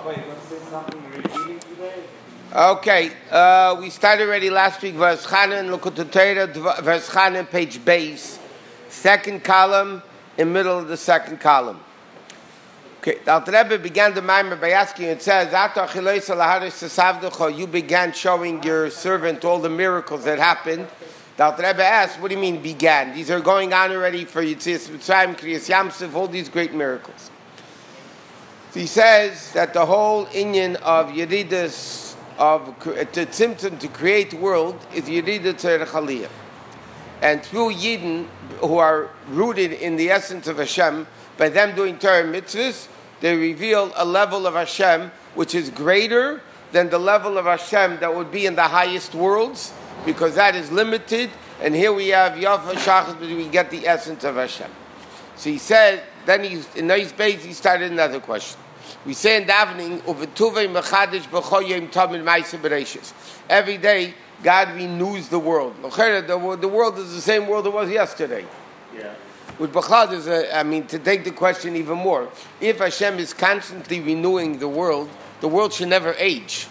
wait, let's say something repeating today. Okay, we started already last week. Verse Chanan, look at the Torah. Verse Chanan, page base, second column, in middle of the second column. Okay, the Alter Rebbe began the Maimer by asking. It says, "You began showing your servant all the miracles that happened." The Alter Rebbe asked, "What do you mean began? These are going on already for Yitzias Mitzrayim, Kriyas Yamsuf, all these great miracles." So he says that the whole inyan of Yeridas of the symptom to create the world is Yerida Tzerech Aliyah. And through Yidden, who are rooted in the essence of Hashem, by them doing Torah mitzvahs, they reveal a level of Hashem which is greater than the level of Hashem that would be in the highest worlds, because that is limited. And here we have Yafa Shachas, but we get the essence of Hashem. So he said, then in his base he started another question. We say in davening, every day God renews the world. The world is the same world it was yesterday. Yeah. With Bechad is to take the question even more. If Hashem is constantly renewing the world should never age.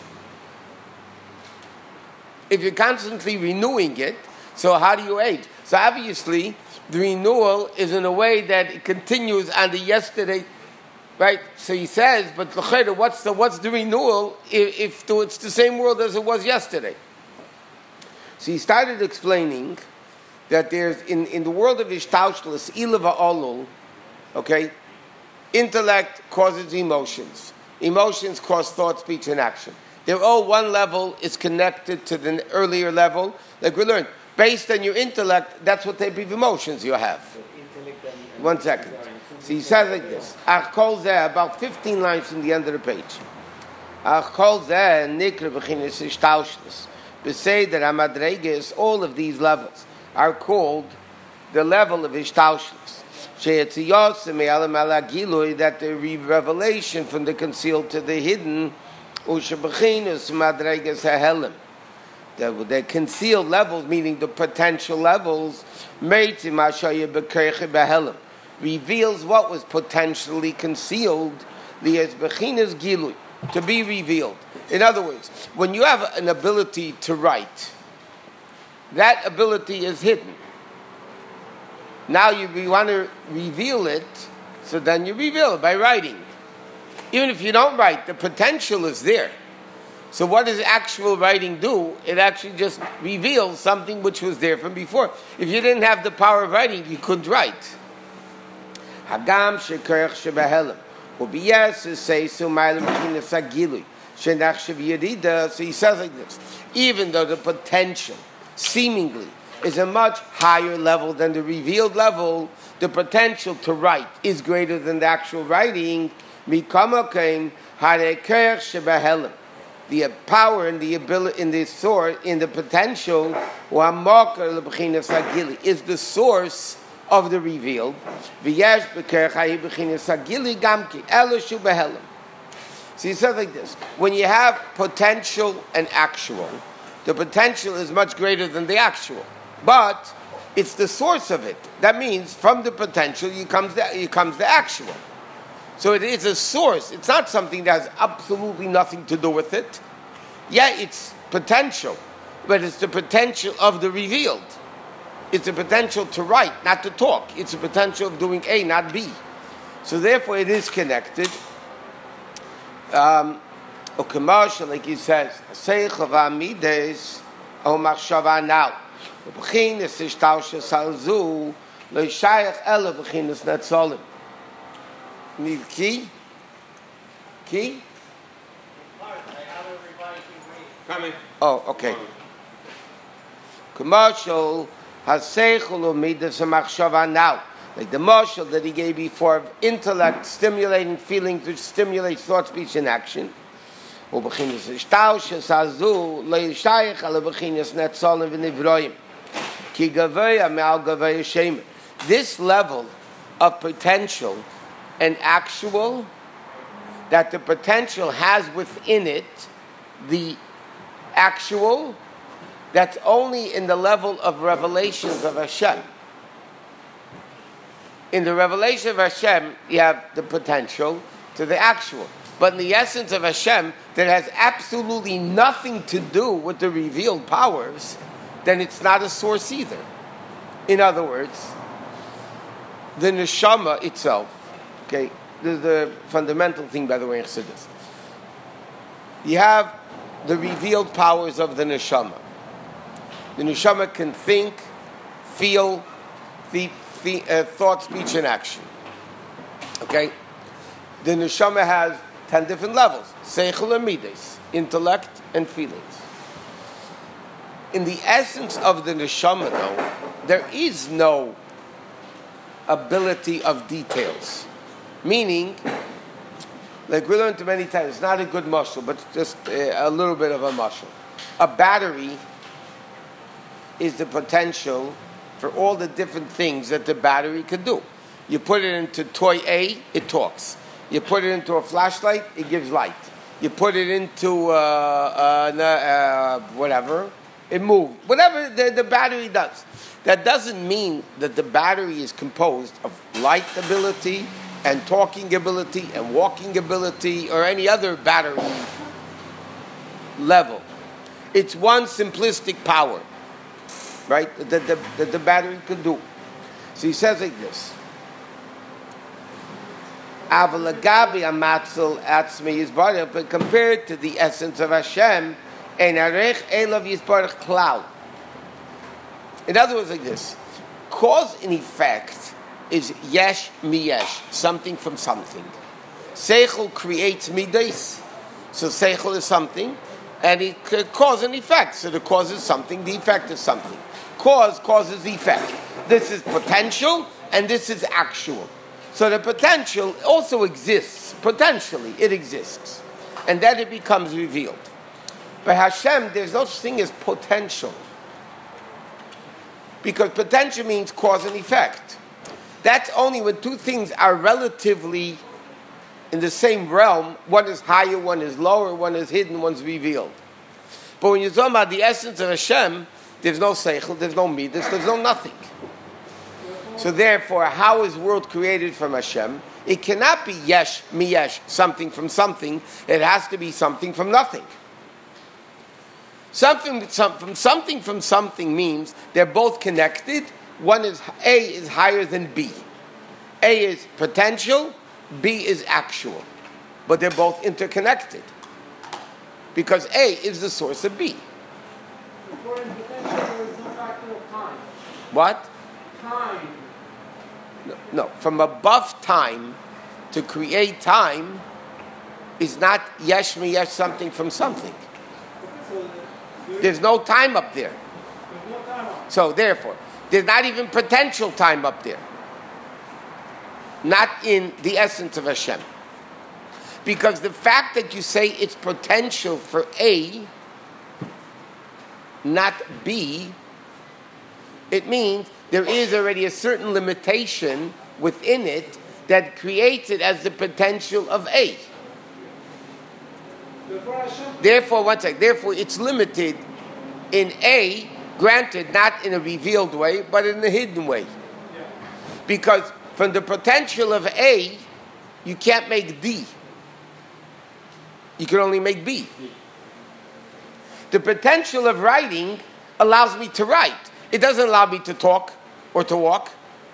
If you're constantly renewing it, so how do you age? So obviously, the renewal is in a way that it continues on the yesterday. Right, so he says, but what's the renewal if it's the same world as it was yesterday? So he started explaining that there's in the world of Ishtaushlis, Ilava Olul, okay, intellect causes emotions. Emotions cause thought, speech, and action. They're all one level is connected to the earlier level. Like we learned, based on your intellect, that's what type of emotions you have. So intellect and 1 second. So he says like this. Ach kol zeh, about 15 lines from the end of the page. Ach kol zeh nikra b'chinas ishtaushlis. B'sei that hamadreges, all of these levels are called the level of ishtaushlis. She'etziyos me'alam ala gilui, that the revelation from the concealed to the hidden, usha b'chinas madreges hahelim. The concealed levels, meaning the potential levels, meitzim hashaya b'kerche b'helim, reveals what was potentially concealed, li'ez bechinas gilui, to be revealed. In other words, when you have an ability to write, that ability is hidden. Now you want to reveal it, so then you reveal it by writing. Even if you don't write, the potential is there. So what does actual writing do? It actually just reveals something which was there from before. If you didn't have the power of writing, you couldn't write. Hagam shekerech shebehelim. Ubiyas say so ma'alim b'chinas hagilui shenach shev'yerida. So he says like this: even though the potential, seemingly, is a much higher level than the revealed level, the potential to write is greater than the actual writing. Mikamakein harekerech shebehelim. The power and the ability in the source, in the potential, is the source of the revealed. So he says like this: when you have potential and actual, the potential is much greater than the actual, but it's the source of it. That means from the potential comes the actual. So it is a source. It's not something that has absolutely nothing to do with it. Yeah, it's potential, but it's the potential of the revealed. It's the potential to write, not to talk. It's the potential of doing A, not B. So therefore it is connected. Commercial, like he says, Mides O Machshava now. B'chinas ishtaushel salzu lo shayach ela b'chinas netzolim. Need key? Key? Coming. Oh, okay. Commercial haseichul umidas machshava now, like the marshal that he gave before of intellect stimulating feelings which stimulates thought, speech, and action. U'b'chinas ishtaushel salzu lo yishayich ela b'chinas netzolim v'nivroim ki gavaya me'al gavaya shemen. This level of potential and actual, that the potential has within it the actual, that's only in the level of revelations of Hashem. In the revelation of Hashem, you have the potential to the actual. but in the essence of Hashem that has absolutely nothing to do with the revealed powers, then it's not a source either. In other words, the neshama itself, okay, this is the fundamental thing, by the way, in Chassidus. You have the revealed powers of the neshama. The neshama can think, feel, thought, speech, and action. Okay? The neshama has 10 different levels. Seichel and midas, intellect and feelings. In the essence of the neshama, though, there is no ability of details. Meaning, like we learned many times, it's not a good muscle, but just a little bit of a muscle. A battery is the potential for all the different things that the battery could do. You put it into toy A, it talks. You put it into a flashlight, it gives light. You put it into whatever, it moves. Whatever the battery does. That doesn't mean that the battery is composed of light ability and talking ability and walking ability or any other battery level. It's one simplistic power, right, that the battery could do. So he says like this. But compared to the essence of Hashem, in other words, like this: cause and effect is yesh miyesh, something from something. Seichel creates midas, so seichel is something, and it cause and effect. So the cause is something, the effect is something. Cause causes effect. This is potential, and this is actual. So the potential also exists. Potentially, it exists. And then it becomes revealed. By Hashem, there's no such thing as potential. Because potential means cause and effect. That's only when two things are relatively in the same realm. One is higher, one is lower, one is hidden, one's revealed. But when you're talking about the essence of Hashem, there's no seichel, there's no midas, there's no nothing. So therefore, how is world created from Hashem? It cannot be yesh, miyesh, something from something. It has to be something from nothing. Something from something means they're both connected. One is A is higher than B. A is potential, B is actual. But they're both interconnected. Because A is the source of B. For in potential, there is no factor of time. What? Time. No, from above time to create time is not yesh miyesh, something from something. There's no time up there. There's no time up. So therefore, there's not even potential time up there. Not in the essence of Hashem. Because the fact that you say it's potential for A, not B, it means there is already a certain limitation within it that creates it as the potential of A. Therefore, it's limited in A, granted, not in a revealed way, but in a hidden way. Because from the potential of A, you can't make D. You can only make B. The potential of writing allows me to write. It doesn't allow me to talk or to walk.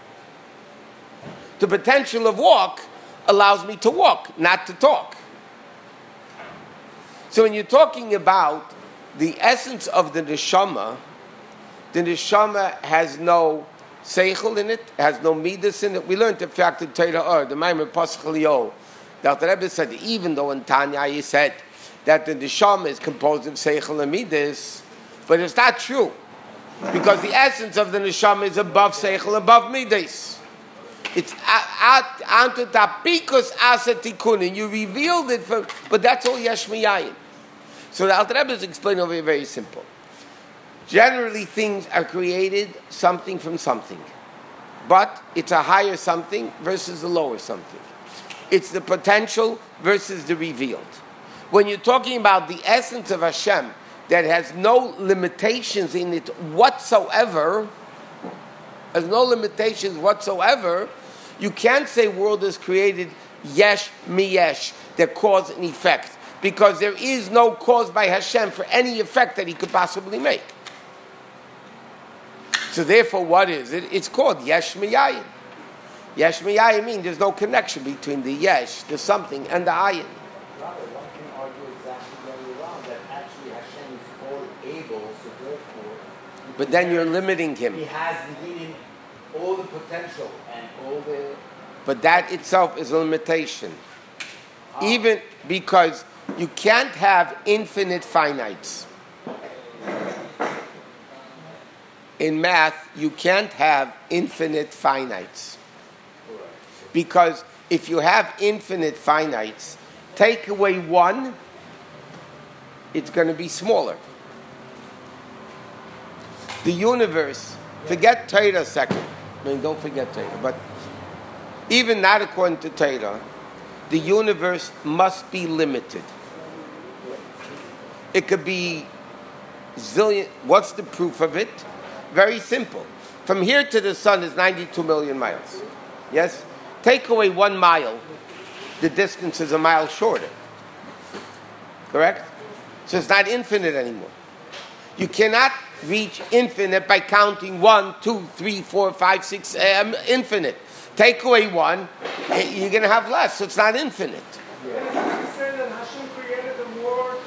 The potential of walk allows me to walk, not to talk. So when you're talking about the essence of the neshama has no seichel in it, has no midas in it. We learned the fact in Torah, the Maimer Pasach Elio, that the Rebbe said, even though in Tanya he said that the neshama is composed of seichel and midas, but it's not true. Because the essence of the neshama is above seichel, above midas. It's antu tapikus asatikunin. You revealed it, but that's all yesh miyayin. So the Alter Rebbe is explaining over here very simple. Generally, things are created something from something, but it's a higher something versus a lower something. It's the potential versus the revealed. When you're talking about the essence of Hashem that has no limitations in it whatsoever, you can't say world is created yesh miyesh, they're cause and effect. Because there is no cause by Hashem for any effect that he could possibly make. So therefore, what is it? It's called yesh miyayin. Yesh miyayin means there's no connection between the yesh, the something, and the ayin. Rather, one can argue exactly the other way around, that actually Hashem is all able, so therefore... But then you're limiting him. He has within all the potential and all the... But that itself is a limitation. Even because you can't have infinite finites. In math, you can't have infinite finites. Because if you have infinite finites, take away one, it's going to be smaller. The universe, forget Torah a second. I mean, don't forget Torah, but even not according to Torah, the universe must be limited. It could be zillion. What's the proof of it? Very simple. From here to the sun is 92 million miles. Yes? Take away 1 mile, the distance is a mile shorter. Correct? So it's not infinite anymore. You cannot reach infinite by counting 1, 2, 3, 4, 5, 6, infinite. Take away 1, you're going to have less, so it's not infinite. You say that Hashem created the world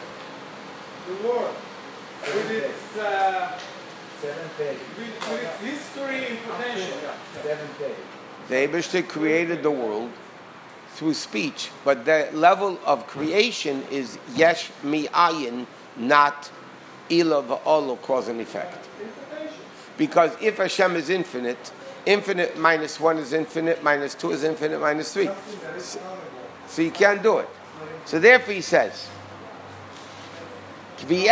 with its Seventh day. with its history and potential. Seventh day. The Eibishter created the world through speech, but the level of creation is yesh mi'ayin, not ila v'olo, cause and effect. Because if Hashem is infinite, infinite minus 1 is infinite, minus 2 is infinite, minus 3. So you can't do it. So therefore he says, what? The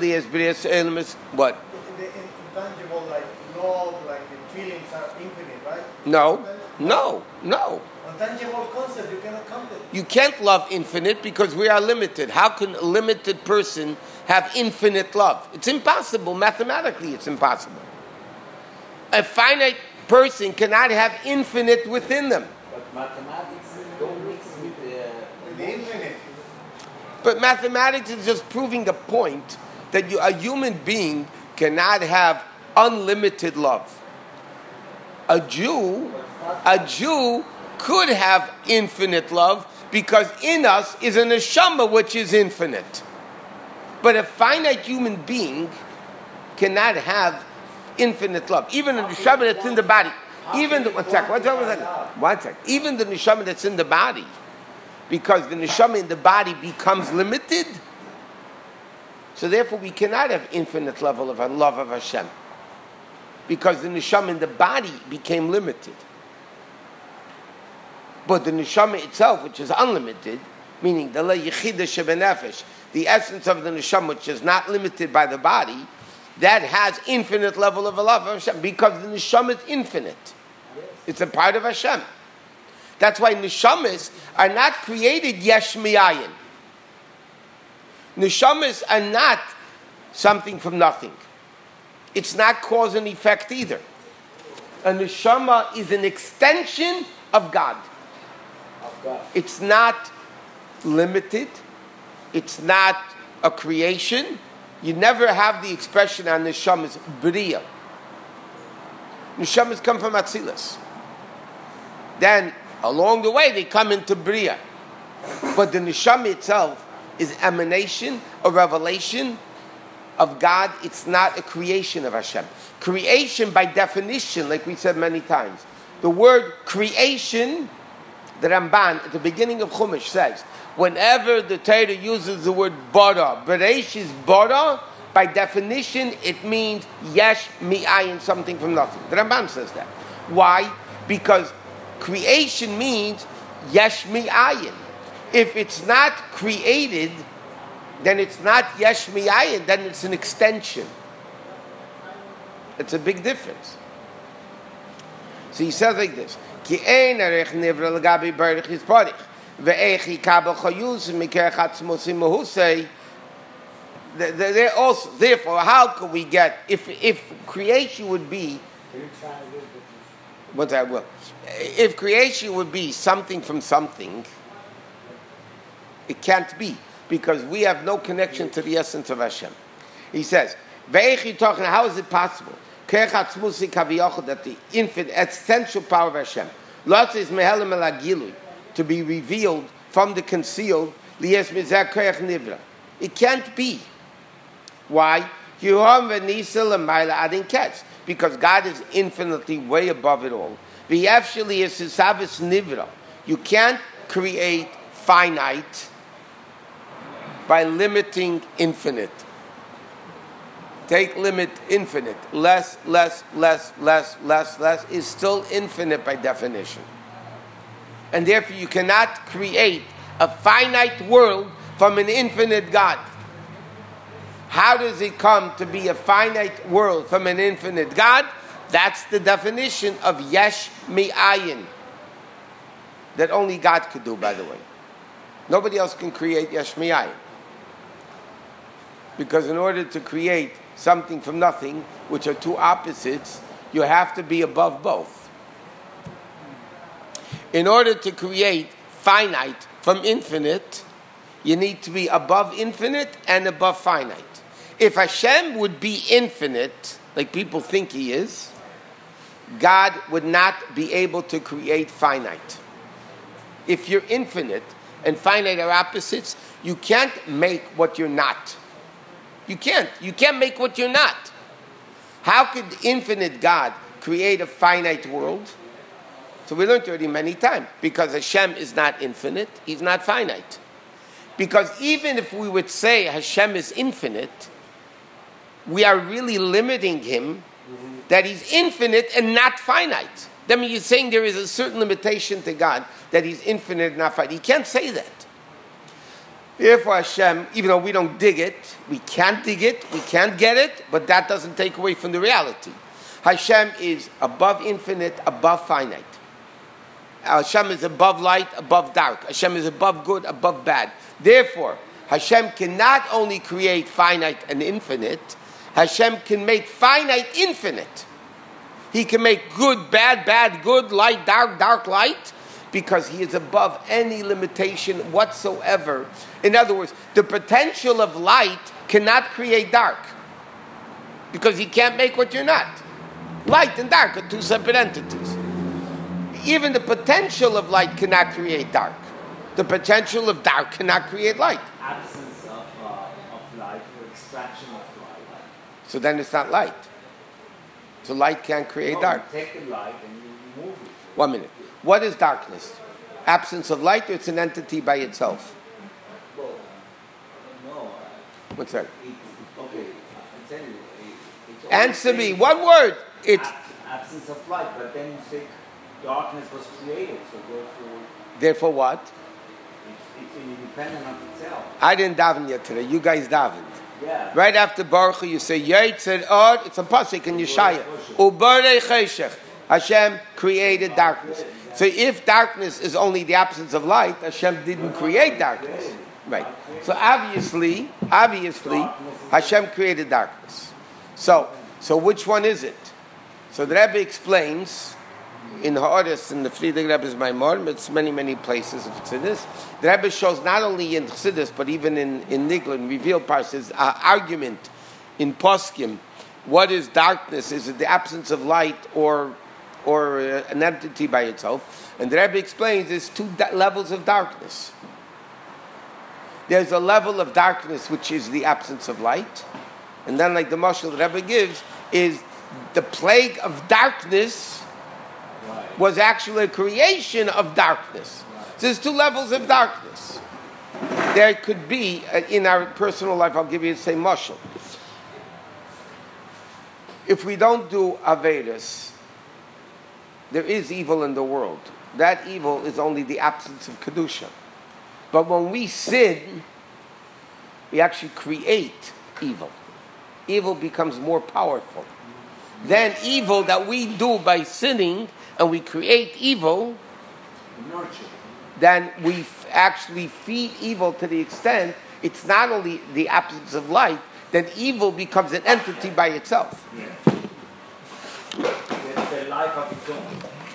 intangible, like love, like the feelings are infinite, right? No. Intangible concept, you cannot count it. You can't love infinite because we are limited. How can a limited person have infinite love? It's impossible. Mathematically, it's impossible. A finite person cannot have infinite within them. But mathematics don't mix with The infinite. But mathematics is just proving a point that a human being cannot have unlimited love. A Jew could have infinite love because in us is a neshama which is infinite. But a finite human being cannot have infinite love. Even a neshama that's in the body. Even the, one second. Even the neshama that's in the body, because the neshama in the body becomes limited. So therefore we cannot have infinite level of love of Hashem. Because the neshama in the body became limited. But the neshama itself, which is unlimited, meaning the le'yichida shebenefesh, the essence of the neshama, which is not limited by the body, that has infinite level of love of Hashem, because the neshama is infinite. It's a part of Hashem. That's why neshamas are not created yesh miyayin. Neshamas are not something from nothing. It's not cause and effect either. A neshama is an extension of God. It's not limited. It's not a creation. You never have the expression on neshamas bria. Neshamas come from Atzilus. Then along the way they come into bria. But the neshama itself is emanation, a revelation of God. It's not a creation of Hashem. Creation by definition, like we said many times. The word creation, the Ramban at the beginning of Chumash says, whenever the Torah uses the word bara, bereish is bara, by definition it means yesh mi'ayin, something from nothing. The Ramban says that. Why? Because creation means yesh mi'ayin. If it's not created, then it's not yesh mi'ayin, then it's an extension. It's a big difference. So he says like this: Ki ein arech nivra l'gabi barich yisparich ve'echi kabel chayus mikerech atzmos imahusei. They're also, therefore, how can we get, if creation would be, Once I will. If creation would be something from something, it can't be, because we have no connection to the essence of Hashem. He says, how is it possible that the infinite, essential power of Hashem, to be revealed from the concealed, it can't be. Why? Because God is infinitely way above it all. You can't create finite by limiting infinite. Take limit infinite. Less is still infinite by definition. And therefore you cannot create a finite world from an infinite God. How does it come to be a finite world from an infinite God? That's the definition of yesh mi'ayin. That only God could do, by the way. Nobody else can create yesh mi'ayin. Because in order to create something from nothing, which are two opposites, you have to be above both. In order to create finite from infinite, you need to be above infinite and above finite. If Hashem would be infinite, like people think He is, God would not be able to create finite. If you're infinite and finite are opposites, you can't make what you're not. You can't. You can't make what you're not. How could infinite God create a finite world? So we learned already many times. Because Hashem is not infinite, He's not finite. Because even if we would say Hashem is infinite, we are really limiting Him that He's infinite and not finite. That means you're saying there is a certain limitation to God, that He's infinite and not finite. He can't say that. Therefore Hashem, even though we don't dig it, we can't dig it, we can't get it, but that doesn't take away from the reality. Hashem is above infinite, above finite. Hashem is above light, above dark. Hashem is above good, above bad. Therefore, Hashem can not only create finite and infinite, Hashem can make finite infinite. He can make good, bad, bad, good, light, dark, dark, light, because He is above any limitation whatsoever. In other words, the potential of light cannot create dark, because He can't make what you're not. Light and dark are two separate entities. Even the potential of light cannot create dark. The potential of dark cannot create light. Absence of light or extraction of light. So then it's not light. So light can't create dark. You take the light and you remove it. 1 minute. What is darkness? Absence of light, or it's an entity by itself? Well, no. What's that? Okay, I'm telling you. It's Answer me. One word. It's absence of light, but then you say darkness was created, so therefore what? It's independent of itself. I didn't daven yet today. You guys davened. Yeah. Right after Baruch Hu, you say Yetzer Od. It's a pasuk in Yeshaya. Ubarei Cheshech. Hashem created darkness. So if darkness is only the absence of light, Hashem didn't create darkness. Right. So obviously, Hashem created darkness. So which one is it? So the Rebbe explains in Ha'aretz, in the Friedrich Rebbe's Maimon, it's many places of Chassidus. The Rebbe shows not only in Chassidus, but even in Nigla, in revealed parts, his argument in Poskim. What is darkness? Is it the absence of light or an entity by itself? And the Rebbe explains there's two levels of darkness. There's a level of darkness which is the absence of light, and then, like the mashal the Rebbe gives, is the plague of darkness was actually a creation of darkness. So there's two levels of darkness. There could be, in our personal life, I'll give you the same mashal. If we don't do Avedas, there is evil in the world. That evil is only the absence of Kedusha. But when we sin, we actually create evil. Evil becomes more powerful. Then evil that we do by sinning, and we create evil, then we actually feed evil to the extent it's not only the absence of light, then evil becomes an entity by itself. The life of its own.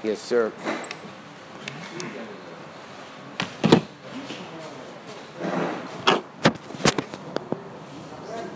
Yes, sir.